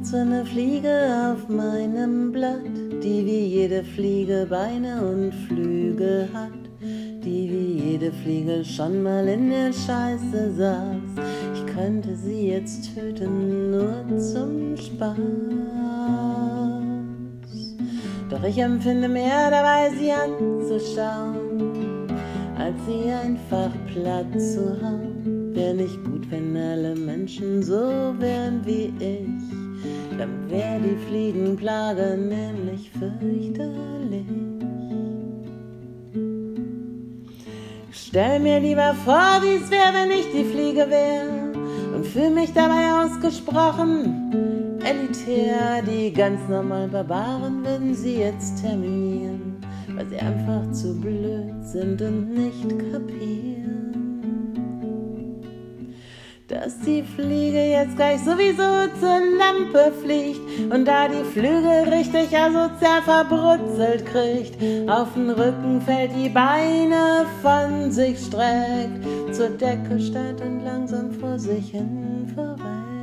so eine Fliege auf meinem Blatt, die wie jede Fliege Beine und Flügel hat, die wie jede Fliege schon mal in der Scheiße saß. Ich könnte sie jetzt töten, nur zum Spaß. Doch ich empfinde mehr dabei, sie anzuschauen, als sie einfach platt zu hauen. Wär nicht gut, wenn alle Menschen so wären wie ich, dann wär die Fliegenplage nämlich fürchterlich. Stell mir lieber vor, wie's wär, wenn ich die Fliege wär, und fühl mich dabei ausgesprochen elitär. Die ganz normalen Barbaren würden sie jetzt terminieren, weil sie einfach zu blöd sind und nicht kapieren, dass die Fliege jetzt gleich sowieso zur Lampe fliegt und da die Flügel richtig asozial verbrutzelt kriegt, auf den Rücken fällt, die Beine von sich streckt, zur Decke starrt und langsam vor sich hin verreckt.